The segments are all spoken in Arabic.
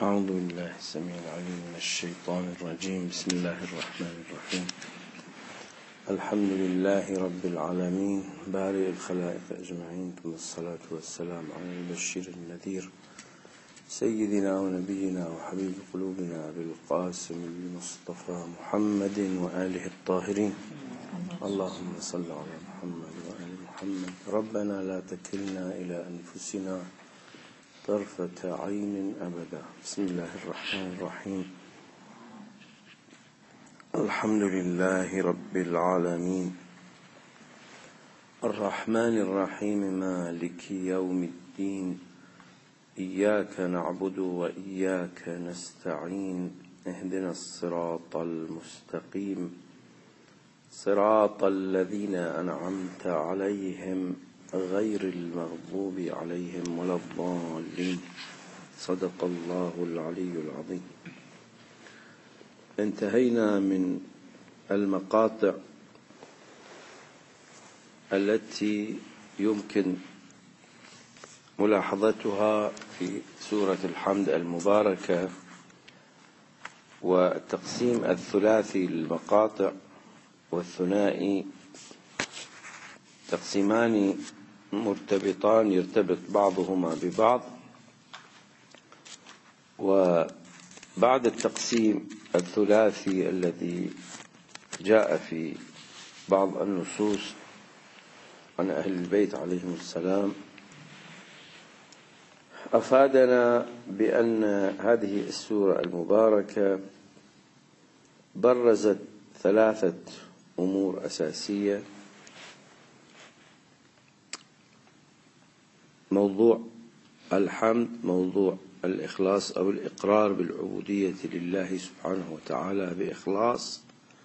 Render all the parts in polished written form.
أعوذ بالله السميع العليم من الشيطان الرجيم. بسم الله الرحمن الرحيم. الحمد لله رب العالمين بارئ الخلائق أجمعين، ثم الصلاة والسلام على البشير النذير سيدنا ونبينا وحبيب قلوبنا أبي القاسم المصطفى محمد وآله الطاهرين. اللهم صل على محمد وآل محمد. ربنا لا تكلنا إلى أنفسنا طرفة عين أبدا. بسم الله الرحمن الرحيم. الحمد لله رب العالمين الرحمن الرحيم مالك يوم الدين. إياك نعبد وإياك نستعين. اهدنا الصراط المستقيم، صراط الذين أنعمت عليهم غير المغضوب عليهم ولا الضالين. صدق الله العلي العظيم. انتهينا من المقاطع التي يمكن ملاحظتها في سورة الحمد المباركة، والتقسيم الثلاثي للمقاطع والثنائي تقسيمان مرتبطان يرتبط بعضهما ببعض. وبعد التقسيم الثلاثي الذي جاء في بعض النصوص عن أهل البيت عليهم السلام، أفادنا بأن هذه السورة المباركة برزت ثلاثة أمور أساسية: موضوع الحمد، موضوع الإخلاص أو الإقرار بالعبودية لله سبحانه وتعالى بإخلاص،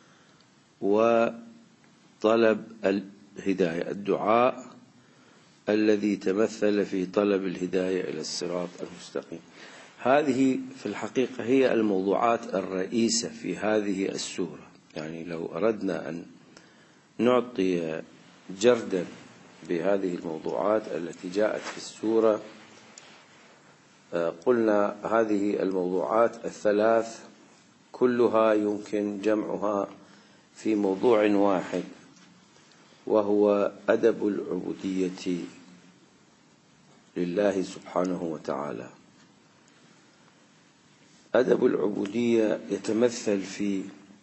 وطلب الهداية، الدعاء الذي تمثل في طلب الهداية إلى الصراط المستقيم. هذه في الحقيقة هي الموضوعات الرئيسة في هذه السورة. يعني لو أردنا أن نعطي جردا بهذه الموضوعات التي جاءت في السورة، قلنا هذه الموضوعات الثلاث كلها يمكن جمعها في موضوع واحد، وهو أدب العبودية لله سبحانه وتعالى. أدب العبودية يتمثل في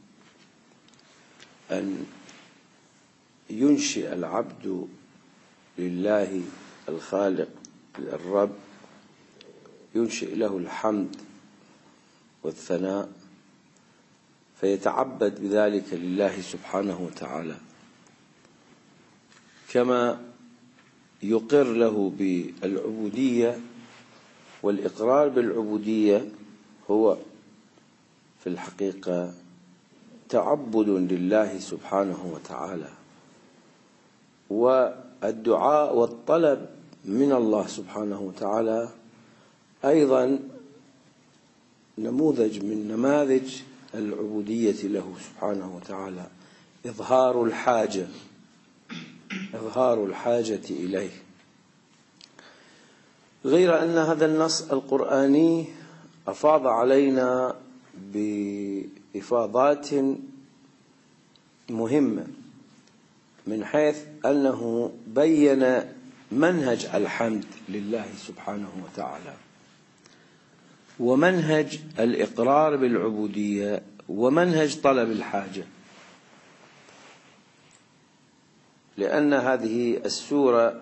أن ينشئ العبد لله الخالق الرب، ينشئ له الحمد والثناء، فيتعبد بذلك لله سبحانه وتعالى، كما يقر له بالعبودية. والإقرار بالعبودية هو في الحقيقة تعبد لله سبحانه وتعالى، والدعاء والطلب من الله سبحانه وتعالى أيضا نموذج من نماذج العبودية له سبحانه وتعالى، إظهار الحاجة إليه. غير أن هذا النص القرآني أفاض علينا بإفاضات مهمة، من حيث أنه بين منهج الحمد لله سبحانه وتعالى، ومنهج الإقرار بالعبودية، ومنهج طلب الحاجة. لأن هذه السورة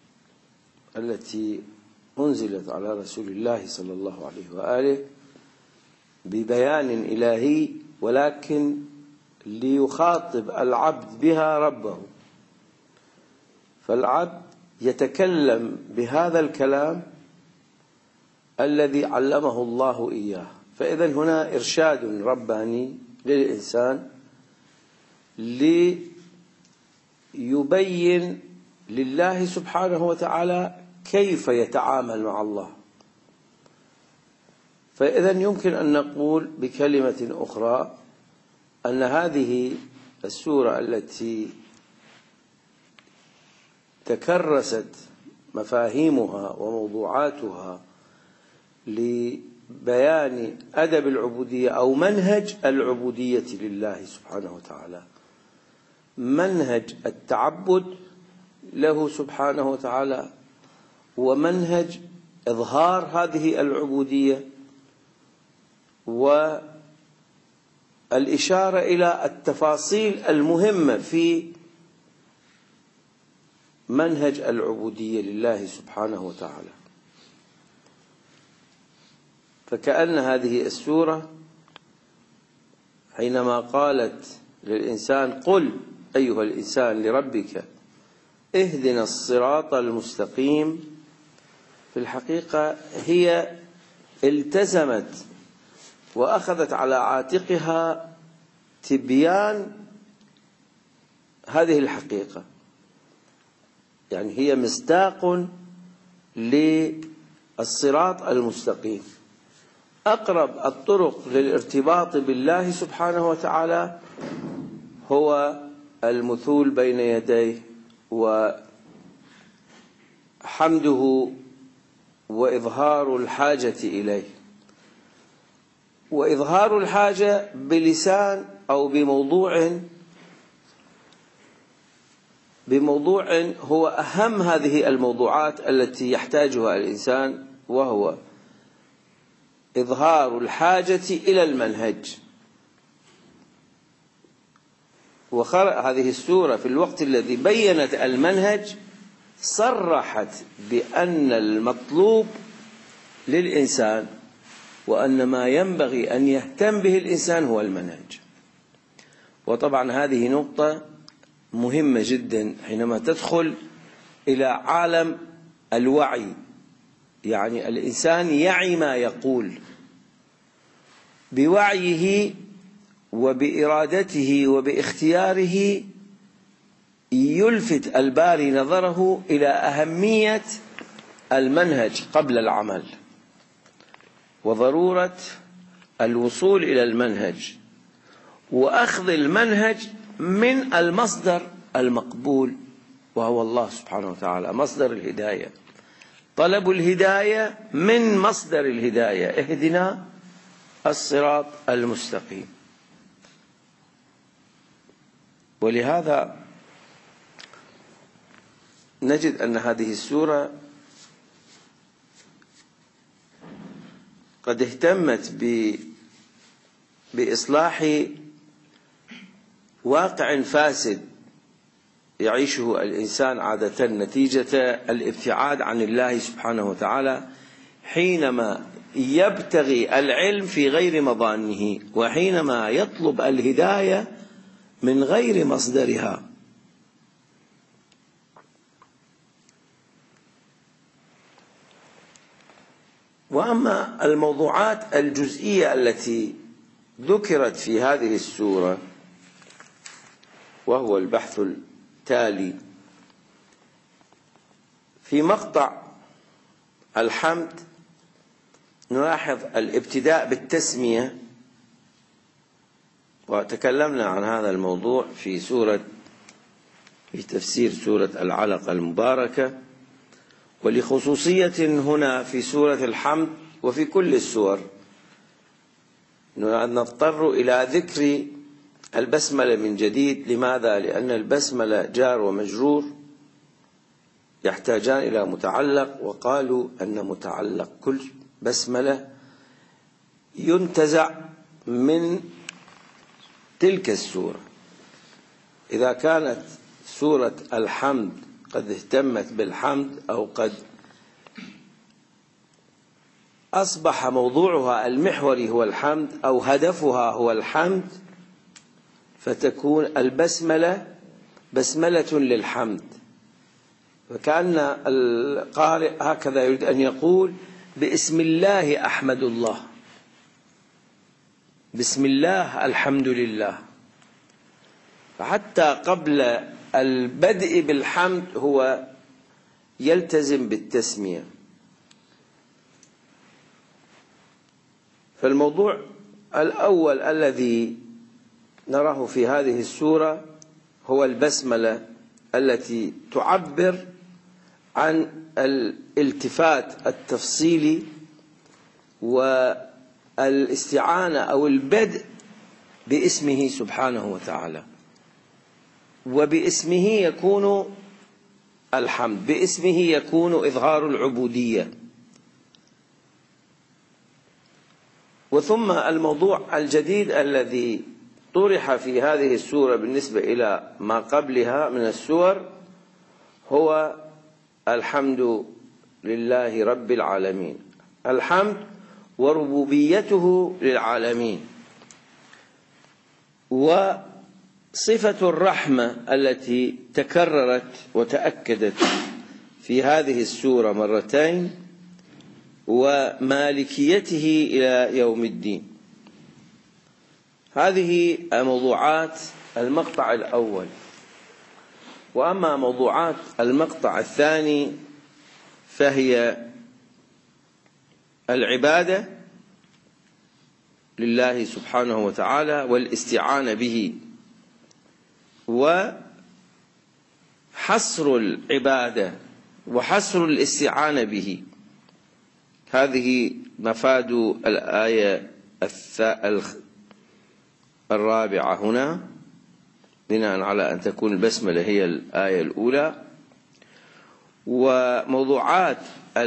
التي أنزلت على رسول الله صلى الله عليه وآله ببيان إلهي، ولكن ليخاطب العبد بها ربه، فالعبد يتكلم بهذا الكلام الذي علمه الله إياه. فإذا هنا إرشاد رباني للإنسان ليبين لله سبحانه وتعالى كيف يتعامل مع الله. فإذا يمكن أن نقول بكلمة أخرى أن هذه السورة التي تكرست مفاهيمها وموضوعاتها بيان أدب العبودية أو منهج العبودية لله سبحانه وتعالى، منهج التعبد له سبحانه وتعالى، ومنهج إظهار هذه العبودية، والإشارة إلى التفاصيل المهمة في منهج العبودية لله سبحانه وتعالى. فكأن هذه السورة حينما قالت للإنسان قل أيها الإنسان لربك اهدنا الصراط المستقيم، في الحقيقة هي التزمت وأخذت على عاتقها تبيان هذه الحقيقة، يعني هي مصداق للصراط المستقيم. أقرب الطرق للارتباط بالله سبحانه وتعالى هو المثول بين يديه وحمده وإظهار الحاجة إليه، وإظهار الحاجة بلسان أو بموضوع هو أهم هذه الموضوعات التي يحتاجها الإنسان، وهو إظهار الحاجة إلى المنهج. هذه السورة في الوقت الذي بيّنت المنهج صرحت بأن المطلوب للإنسان وأن ما ينبغي أن يهتم به الإنسان هو المنهج. وطبعا هذه نقطة مهمة جدا حينما تدخل إلى عالم الوعي، يعني الإنسان يعي ما يقول بوعيه وبإرادته وباختياره، يلفت الباري نظره إلى أهمية المنهج قبل العمل، وضرورة الوصول إلى المنهج، وأخذ المنهج من المصدر المقبول وهو الله سبحانه وتعالى، مصدر الهداية، طلب الهداية من مصدر الهداية، اهدنا الصراط المستقيم. ولهذا نجد أن هذه السورة قد اهتمت بإصلاح واقع فاسد يعيشه الإنسان عادة نتيجة الابتعاد عن الله سبحانه وتعالى، حينما يبتغي العلم في غير مظانه، وحينما يطلب الهداية من غير مصدرها. وأما الموضوعات الجزئية التي ذكرت في هذه السورة، وهو البحث التالي في مقطع الحمد، نلاحظ الابتداء بالتسمية، وتكلمنا عن هذا الموضوع في تفسير سورة العلق المباركة، ولخصوصية هنا في سورة الحمد وفي كل السور نضطر إلى ذكر البسملة من جديد. لماذا؟ لأن البسملة جار ومجرور يحتاجان إلى متعلق، وقالوا أن متعلق كل بسملة ينتزع من تلك السورة. إذا كانت سورة الحمد قد اهتمت بالحمد، أو قد أصبح موضوعها المحوري هو الحمد، أو هدفها هو الحمد، فتكون البسملة بسملة للحمد. فكأن القارئ هكذا يريد أن يقول بسم الله أحمد الله، بسم الله الحمد لله. فحتى قبل البدء بالحمد هو يلتزم بالتسمية. فالموضوع الأول الذي نراه في هذه السورة هو البسملة التي تعبر عن الالتفات التفصيلي والاستعانة أو البدء باسمه سبحانه وتعالى، وباسمه يكون الحمد، باسمه يكون إظهار العبودية. وثم الموضوع الجديد الذي طرح في هذه السورة بالنسبة إلى ما قبلها من السور هو الحمد لله رب العالمين، الحمد وربوبيته للعالمين، وصفة الرحمة التي تكررت وتأكدت في هذه السورة مرتين، ومالكيته إلى يوم الدين. هذه موضوعات المقطع الأول. وأما موضوعات المقطع الثاني فهي العبادة لله سبحانه وتعالى والاستعانة به، وحصر العبادة وحصر الاستعانة به. هذه مفاد الآية الرابعة هنا، بناء على أن تكون البسملة هي الآية الأولى. وموضوعات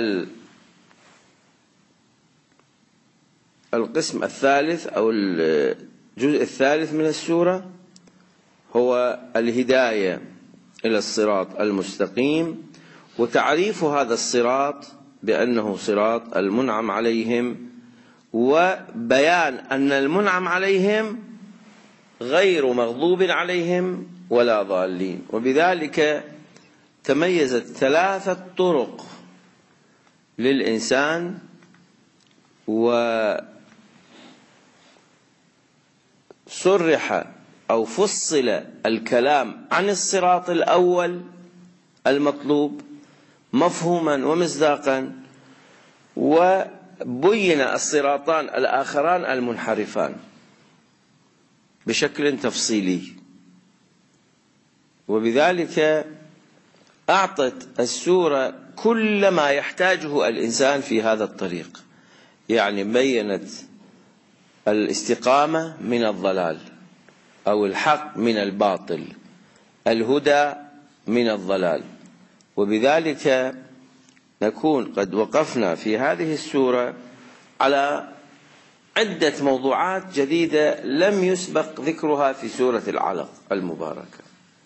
القسم الثالث أو الجزء الثالث من السورة هو الهداية إلى الصراط المستقيم، وتعريف هذا الصراط بأنه صراط المنعم عليهم، وبيان أن المنعم عليهم غير مغضوب عليهم ولا ضالين. وبذلك تميزت 3 طرق للإنسان، وصرح أو فصل الكلام عن الصراط الأول المطلوب مفهوما ومصداقا، وبين الصراطان الآخران المنحرفان بشكل تفصيلي. وبذلك أعطت السورة كل ما يحتاجه الإنسان في هذا الطريق، يعني بيّنت الاستقامة من الضلال أو الحق من الباطل، الهدى من الضلال. وبذلك نكون قد وقفنا في هذه السورة على عدة موضوعات جديدة لم يسبق ذكرها في سورة العلق المباركة.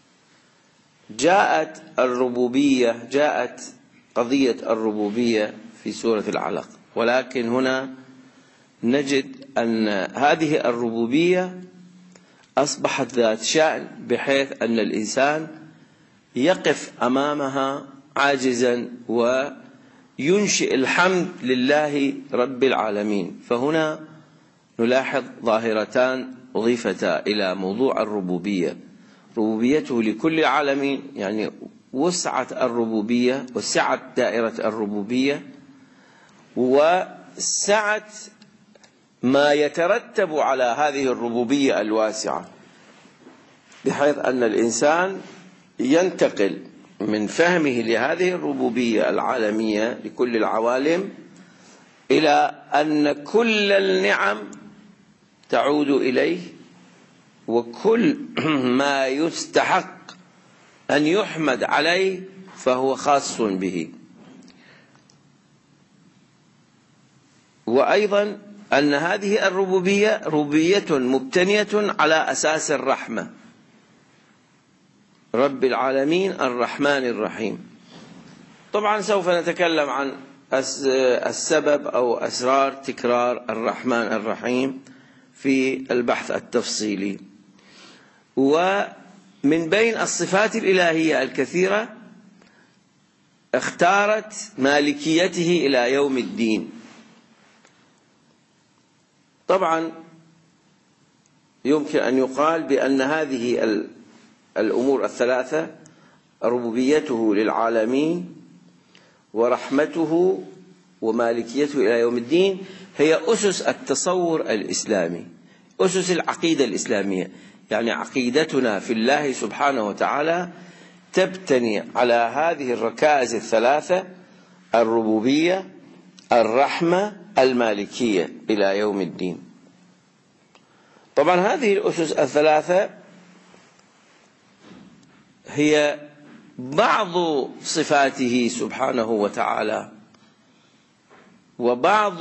جاءت الربوبية، جاءت قضية الربوبية في سورة العلق، ولكن هنا نجد أن هذه الربوبية أصبحت ذات شأن، بحيث أن الإنسان يقف أمامها عاجزا وينشئ الحمد لله رب العالمين. فهنا نلاحظ ظاهرتان أضيفتا إلى موضوع الربوبية: ربوبيته لكل العالمين، يعني وسعت الربوبية وسعت دائرة الربوبية، وسعت ما يترتب على هذه الربوبية الواسعة، بحيث أن الإنسان ينتقل من فهمه لهذه الربوبية العالمية لكل العوالم إلى أن كل النعم تعود إليه، وكل ما يستحق أن يحمد عليه فهو خاص به. وأيضا أن هذه الربوبية ربوبية مبتنية على أساس الرحمة، رب العالمين الرحمن الرحيم. طبعا سوف نتكلم عن السبب أو أسرار تكرار الرحمن الرحيم في البحث التفصيلي. ومن بين الصفات الإلهية الكثيرة اختارت مالكيته إلى يوم الدين. طبعا يمكن أن يقال بأن هذه الأمور الثلاثة، ربوبيته للعالمين ورحمته ومالكيته إلى يوم الدين، هي أسس التصور الإسلامي، أسس العقيدة الإسلامية. يعني عقيدتنا في الله سبحانه وتعالى تبتني على هذه الركائز الثلاثة: الربوبية، الرحمة، المالكية إلى يوم الدين. طبعا هذه الأسس الثلاثة هي بعض صفاته سبحانه وتعالى، وبعض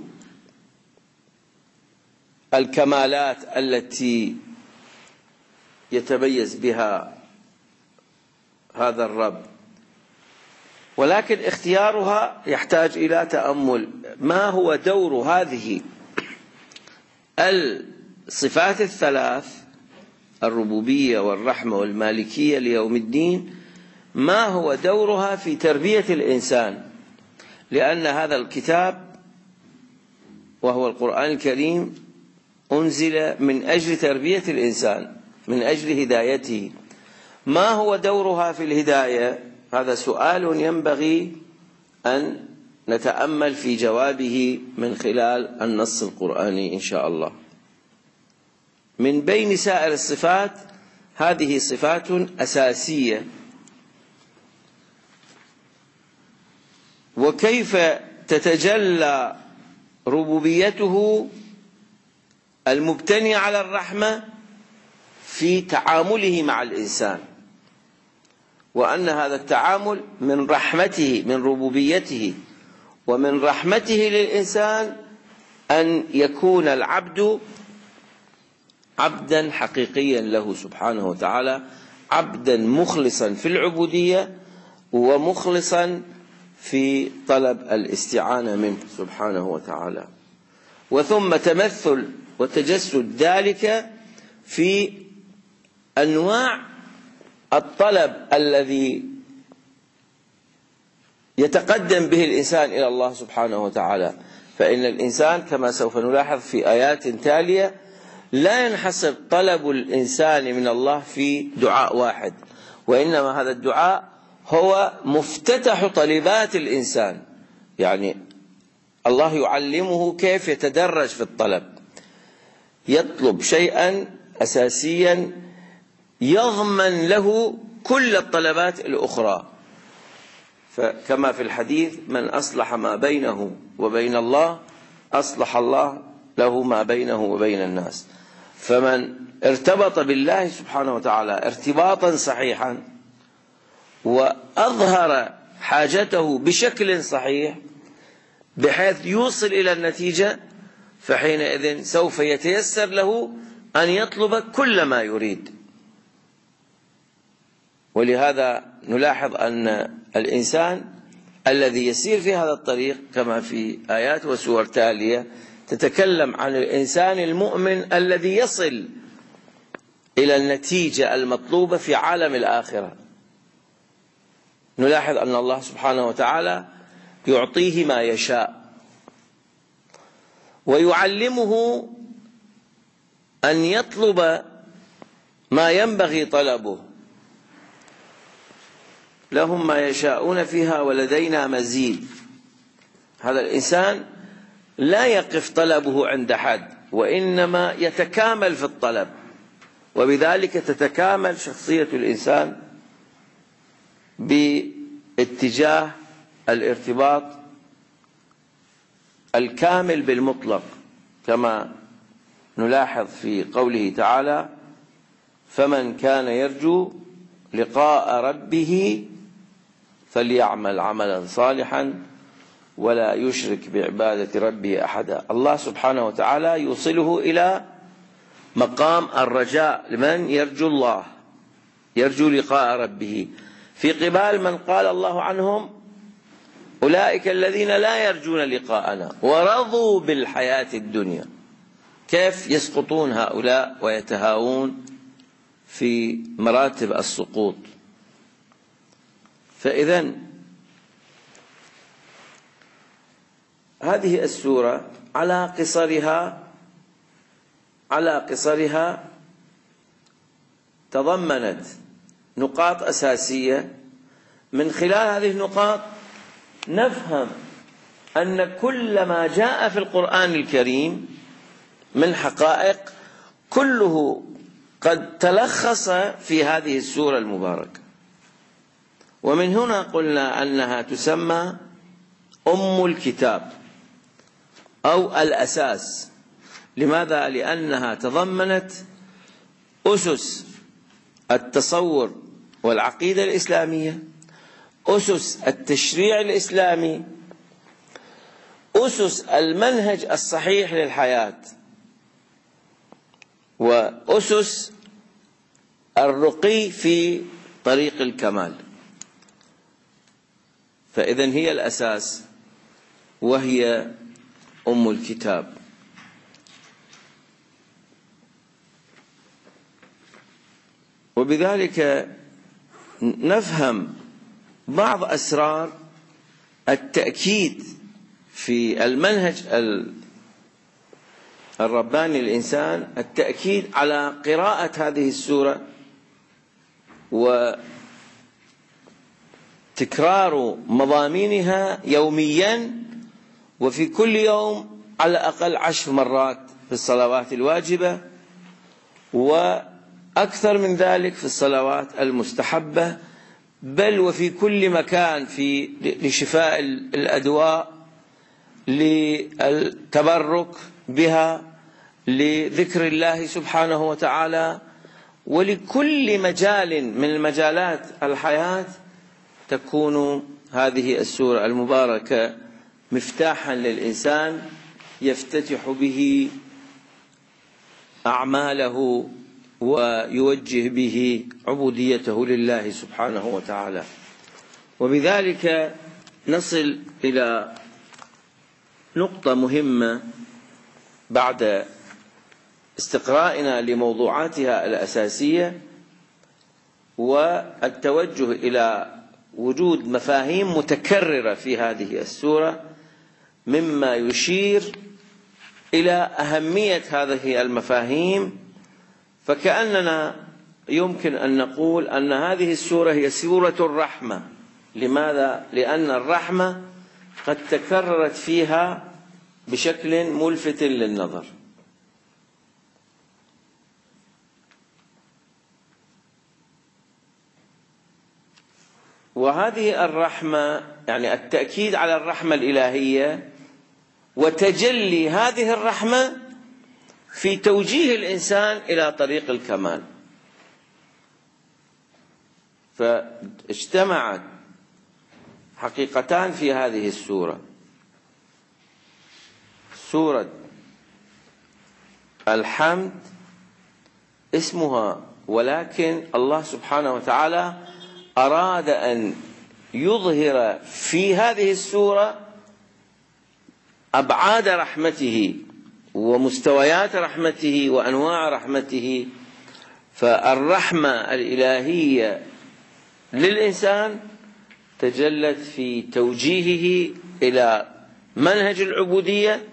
الكمالات التي يتميز بها هذا الرب، ولكن اختيارها يحتاج إلى تأمل. ما هو دور هذه الصفات الثلاث، الربوبية والرحمة والمالكية ليوم الدين، ما هو دورها في تربية الإنسان؟ لأن هذا الكتاب وهو القرآن الكريم أنزل من أجل تربية الإنسان، من أجل هدايته. ما هو دورها في الهداية؟ هذا سؤال ينبغي أن نتأمل في جوابه من خلال النص القرآني إن شاء الله. من بين سائر الصفات هذه صفات أساسية. وكيف تتجلى ربوبيته المبتنية على الرحمة في تعامله مع الإنسان، وأن هذا التعامل من رحمته، من ربوبيته ومن رحمته للإنسان أن يكون العبد عبدا حقيقيا له سبحانه وتعالى، عبدا مخلصا في العبودية ومخلصا في طلب الاستعانة منه سبحانه وتعالى، وثم تمثل وتجسد ذلك في أنواع الطلب الذي يتقدم به الإنسان إلى الله سبحانه وتعالى. فإن الإنسان كما سوف نلاحظ في آيات تالية لا ينحصر طلب الإنسان من الله في دعاء واحد، وإنما هذا الدعاء هو مفتتح طلبات الإنسان. يعني الله يعلمه كيف يتدرج في الطلب، يطلب شيئا أساسيا يضمن له كل الطلبات الأخرى. فكما في الحديث: من أصلح ما بينه وبين الله أصلح الله له ما بينه وبين الناس. فمن ارتبط بالله سبحانه وتعالى ارتباطا صحيحا وأظهر حاجته بشكل صحيح بحيث يوصل إلى النتيجة، فحينئذ سوف يتيسر له أن يطلب كل ما يريد. ولهذا نلاحظ أن الإنسان الذي يسير في هذا الطريق كما في آيات وسور تالية تتكلم عن الإنسان المؤمن الذي يصل إلى النتيجة المطلوبة في عالم الآخرة. نلاحظ أن الله سبحانه وتعالى يعطيه ما يشاء ويعلمه أن يطلب ما ينبغي طلبه. لهم ما يشاءون فيها ولدينا مزيد. هذا الإنسان لا يقف طلبه عند حد، وإنما يتكامل في الطلب، وبذلك تتكامل شخصية الإنسان باتجاه الارتباط الكامل بالمطلق، كما نلاحظ في قوله تعالى: فمن كان يرجو لقاء ربه فليعمل عملا صالحا ولا يشرك بعبادة ربه أحدا. الله سبحانه وتعالى يوصله إلى مقام الرجاء لمن يرجو الله، يرجو لقاء ربه، في قبال من قال الله عنهم: أولئك الذين لا يرجون لقاءنا ورضوا بالحياة الدنيا. كيف يسقطون هؤلاء ويتهاون في مراتب السقوط؟ فإذن هذه السورة على قصرها تضمنت نقاط أساسية. من خلال هذه النقاط نفهم أن كل ما جاء في القرآن الكريم من حقائق كله قد تلخص في هذه السورة المباركة. ومن هنا قلنا أنها تسمى أم الكتاب، أو الأساس. لماذا؟ لأنها تضمنت أسس التصور والعقيدة الإسلامية، أسس التشريع الإسلامي، أسس المنهج الصحيح للحياة، وأسس الرقي في طريق الكمال. فإذن هي الأساس وهي أم الكتاب. وبذلك نفهم بعض أسرار التأكيد في المنهج الرباني للإنسان، التأكيد على قراءة هذه السورة وتكرار مضامينها يوميا، وفي كل يوم على الأقل 10 مرات في الصلوات الواجبة، وأكثر من ذلك في الصلوات المستحبة، بل وفي كل مكان لشفاء الأدواء، للتبرك بها، لذكر الله سبحانه وتعالى، ولكل مجال من المجالات الحياة تكون هذه السورة المباركة مفتاحا للإنسان يفتتح به أعماله ويوجه به عبوديته لله سبحانه وتعالى. وبذلك نصل إلى نقطة مهمة بعد استقرائنا لموضوعاتها الأساسية، والتوجه إلى وجود مفاهيم متكررة في هذه السورة مما يشير إلى أهمية هذه المفاهيم. فكأننا يمكن أن نقول أن هذه السورة هي سورة الرحمة. لماذا؟ لأن الرحمة قد تكررت فيها بشكل ملفت للنظر. وهذه الرحمة يعني التأكيد على الرحمة الإلهية وتجلي هذه الرحمة في توجيه الإنسان إلى طريق الكمال. فاجتمعت حقيقتان في هذه السورة: سورة الحمد اسمها، ولكن الله سبحانه وتعالى أراد أن يظهر في هذه السورة أبعاد رحمته ومستويات رحمته وأنواع رحمته. فالرحمة الإلهية للإنسان تجلت في توجيهه إلى منهج العبودية،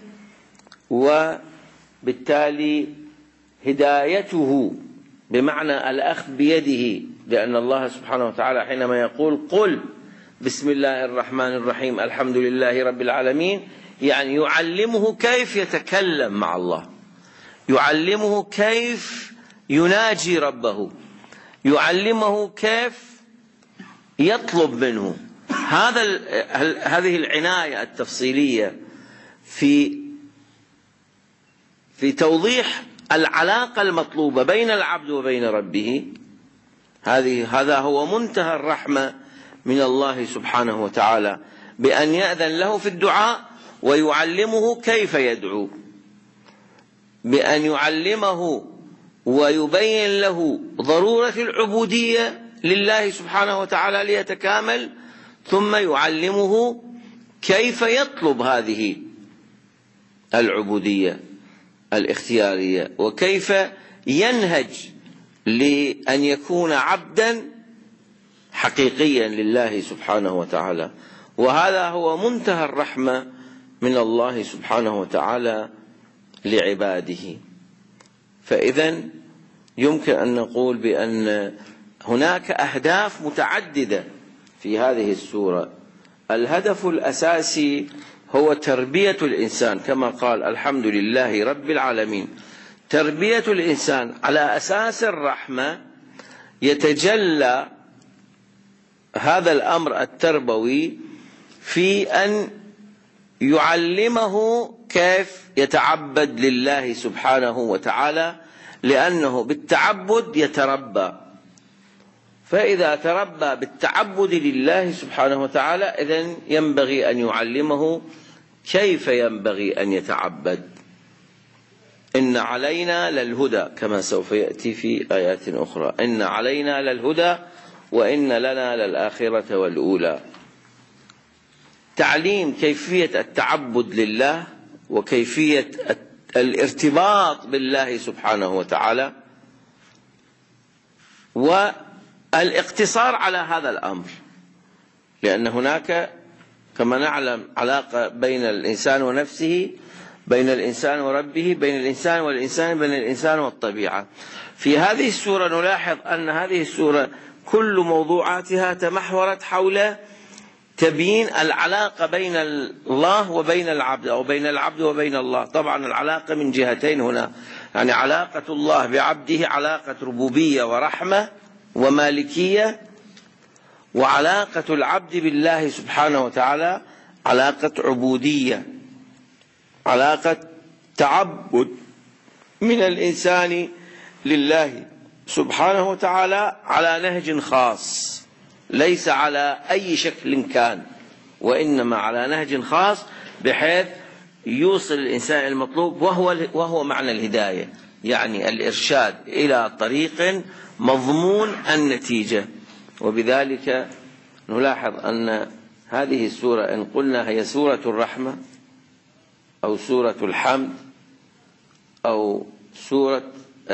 وبالتالي هدايته بمعنى الأخذ بيده، لأن الله سبحانه وتعالى حينما يقول قل بسم الله الرحمن الرحيم الحمد لله رب العالمين، يعني يعلمه كيف يتكلم مع الله، يعلمه كيف يناجي ربه، يعلمه كيف يطلب منه. هذه العناية التفصيلية في توضيح العلاقة المطلوبة بين العبد وبين ربه، هذا هو منتهى الرحمة من الله سبحانه وتعالى، بأن يأذن له في الدعاء ويعلمه كيف يدعو، بأن يعلمه ويبين له ضرورة العبودية لله سبحانه وتعالى ليتكامل، ثم يعلمه كيف يطلب هذه العبودية الاختيارية، وكيف ينهج لأن يكون عبدا حقيقيا لله سبحانه وتعالى. وهذا هو منتهى الرحمة من الله سبحانه وتعالى لعباده. فإذن يمكن أن نقول بأن هناك أهداف متعددة في هذه السورة. الهدف الأساسي هو تربية الإنسان، كما قال الحمد لله رب العالمين، تربية الإنسان على أساس الرحمة. يتجلى هذا الأمر التربوي في أن يعلمه كيف يتعبد لله سبحانه وتعالى، لأنه بالتعبد يتربى. فإذا تربى بالتعبد لله سبحانه وتعالى إذن ينبغي أن يعلمه كيف ينبغي أن يتعبد. إن علينا للهدى، كما سوف يأتي في آيات أخرى، إن علينا للهدى وإن لنا للآخرة والأولى. تعليم كيفية التعبد لله وكيفية الارتباط بالله سبحانه وتعالى، والاقتصار على هذا الأمر، لأن هناك كما نعلم علاقة بين الإنسان ونفسه، بين الإنسان وربه، بين الإنسان والإنسان، بين الإنسان والطبيعة. في هذه السورة نلاحظ أن هذه السورة كل موضوعاتها تمحورت حول تبيين العلاقة بين الله وبين العبد، أو بين العبد وبين الله. طبعا العلاقة من جهتين هنا، يعني علاقة الله بعبده علاقة ربوبية ورحمة ومالكية، وعلاقة العبد بالله سبحانه وتعالى علاقة عبودية، علاقة تعبد من الإنسان لله سبحانه وتعالى على نهج خاص، ليس على أي شكل كان، وإنما على نهج خاص بحيث يوصل الإنسان المطلوب، وهو معنى الهداية، يعني الإرشاد إلى طريق مضمون النتيجة. وبذلك نلاحظ أن هذه السورة إن قلنا هي سورة الرحمة أو سورة الحمد أو سورة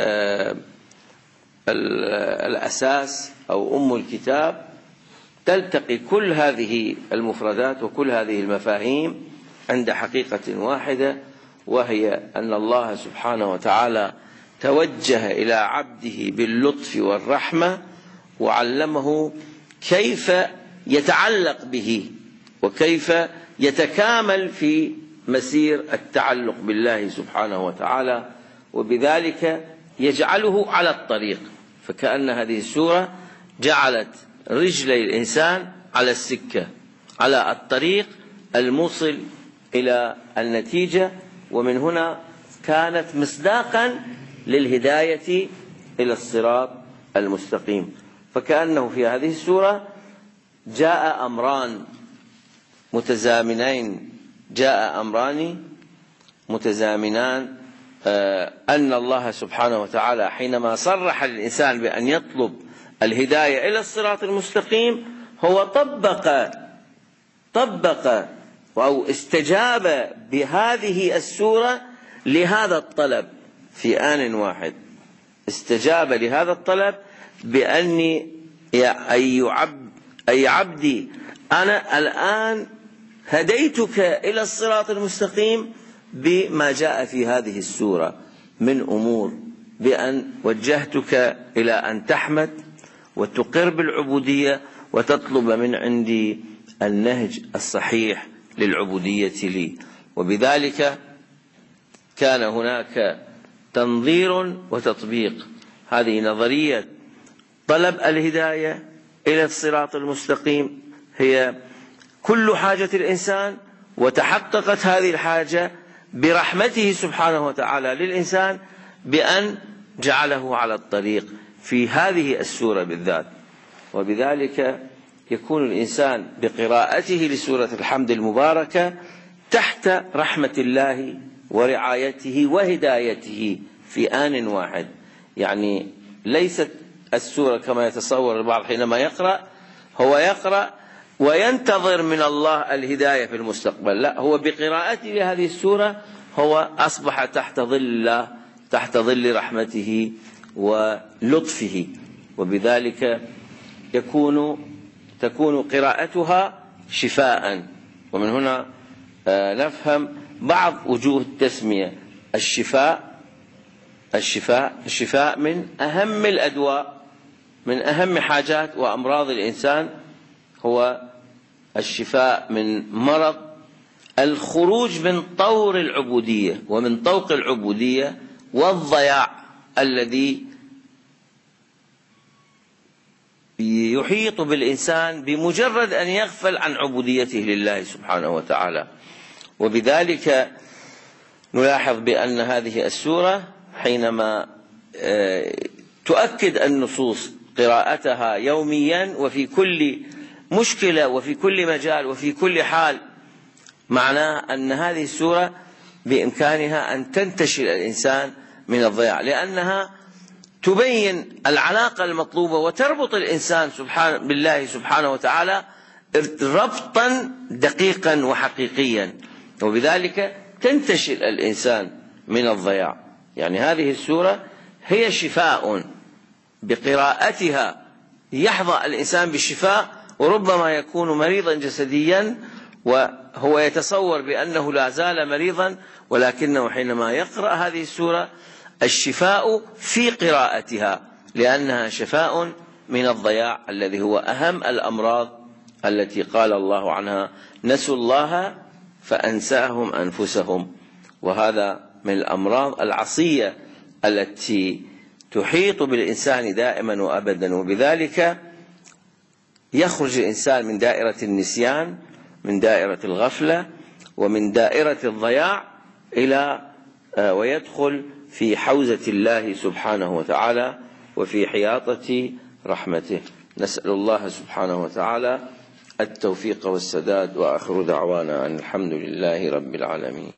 الأساس أو أم الكتاب، تلتقي كل هذه المفردات وكل هذه المفاهيم عند حقيقة واحدة، وهي أن الله سبحانه وتعالى توجه إلى عبده باللطف والرحمة، وعلمه كيف يتعلق به وكيف يتكامل في مسير التعلق بالله سبحانه وتعالى، وبذلك يجعله على الطريق. فكأن هذه السورة جعلت رجلي الإنسان على السكة، على الطريق الموصل إلى النتيجة، ومن هنا كانت مصداقا للهداية إلى الصراط المستقيم. فكأنه في هذه السورة جاء أمران متزامنين، جاء أمران متزامنان، أن الله سبحانه وتعالى حينما صرح للإنسان بأن يطلب الهداية إلى الصراط المستقيم هو طبق أو استجاب بهذه السورة لهذا الطلب في آن واحد. استجاب لهذا الطلب بأني أي عبدي أنا الآن هديتك إلى الصراط المستقيم بما جاء في هذه السورة من أمور، بأن وجهتك إلى أن تحمد وتقر بالعبودية وتطلب من عندي النهج الصحيح للعبودية لي. وبذلك كان هناك تنظير وتطبيق. هذه نظرية طلب الهداية إلى الصراط المستقيم هي كل حاجة الإنسان، وتحققت هذه الحاجة برحمته سبحانه وتعالى للإنسان بأن جعله على الطريق في هذه السورة بالذات. وبذلك يكون الإنسان بقراءته لسورة الحمد المباركة تحت رحمة الله ورعايته وهدايته في آن واحد. يعني ليست السورة كما يتصور البعض حينما يقرأ، هو يقرأ وينتظر من الله الهداية في المستقبل، لا، هو بقراءته لهذه السورة هو أصبح تحت ظل الله، تحت ظل رحمته ولطفه، وبذلك تكون قراءتها شفاء. ومن هنا نفهم بعض وجوه التسمية. الشفاء من أهم الأدواء، من أهم حاجات وأمراض الإنسان هو الشفاء من مرض الخروج من طور العبودية ومن طوق العبودية والضياع الذي يحيط بالإنسان بمجرد أن يغفل عن عبوديته لله سبحانه وتعالى. وبذلك نلاحظ بأن هذه السورة حينما تؤكد النصوص قراءتها يوميا وفي كل مشكلة وفي كل مجال وفي كل حال، معناه أن هذه السورة بإمكانها أن تنتشل الإنسان من الضياع، لأنها تبين العلاقة المطلوبة وتربط الإنسان بالله سبحانه وتعالى ربطا دقيقا وحقيقيا، وبذلك تنتشل الإنسان من الضياع. يعني هذه السورة هي شفاء، بقراءتها يحظى الإنسان بالشفاء، وربما يكون مريضا جسديا وهو يتصور بأنه لا زال مريضا، ولكنه حينما يقرأ هذه السورة الشفاء في قراءتها، لأنها شفاء من الضياع الذي هو أهم الأمراض التي قال الله عنها: نسوا الله فأنساهم أنفسهم. وهذا من الأمراض العصية التي تحيط بالإنسان دائما وأبدا، وبذلك يخرج الإنسان من دائرة النسيان، من دائرة الغفلة، ومن دائرة الضياع ويدخل في حوزة الله سبحانه وتعالى وفي حياطة رحمته. نسأل الله سبحانه وتعالى التوفيق والسداد، وآخر دعوانا أن الحمد لله رب العالمين.